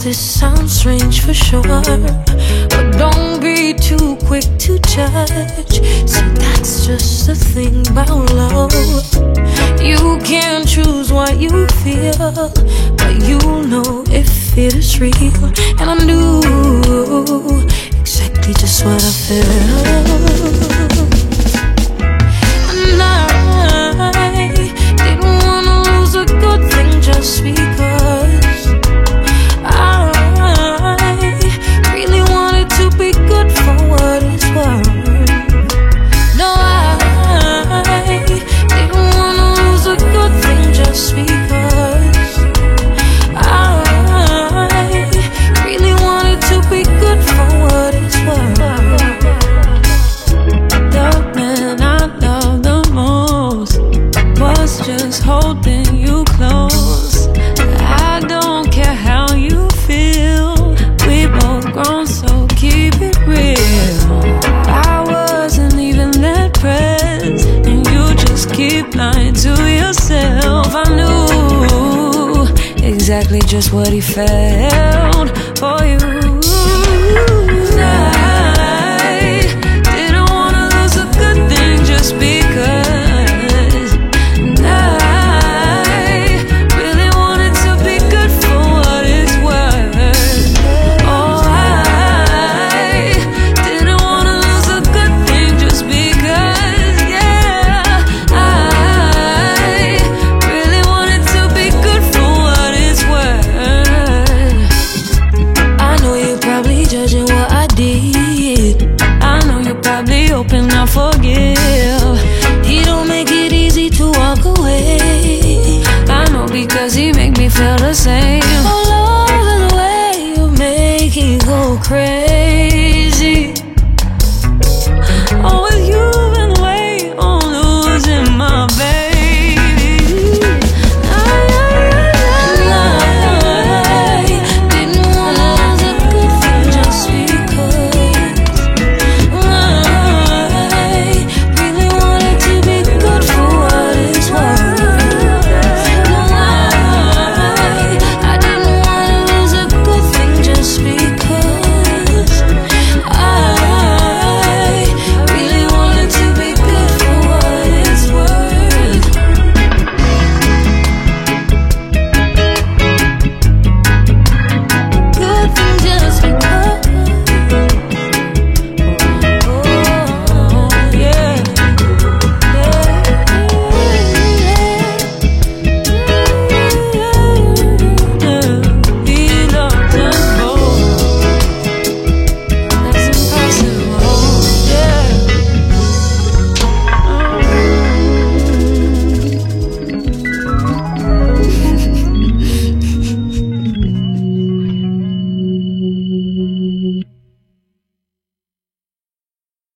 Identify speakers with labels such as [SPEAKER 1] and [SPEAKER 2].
[SPEAKER 1] this sounds strange for sure, but don't be too quick to judge. See, that's just the thing about love. You can't choose what you feel, but you know if it is real. And I knew exactly just what I felt. And I didn't wanna lose a good thing just because I really wanted to be good for what it's worth. No, I didn't wanna lose a good thing just because I really wanted to be good for what it's worth. The man I love the most was just holding you close. I don't care how you feel, we both grown, so keep it real. I wasn't even that pressed, and you just keep lying to yourself. I knew exactly just what he felt for you. I didn't wanna lose a good thing just because. And I really wanted to be good for what it's worth. Oh, I didn't wanna lose a good thing just because. Yeah, I really wanted to be good for what it's worth. I know you're probably judging what I did. I know you're probably hoping I'll forgive. He don't make it easy to walk away. I know because he make me feel the same. All over the way you make it go crazy.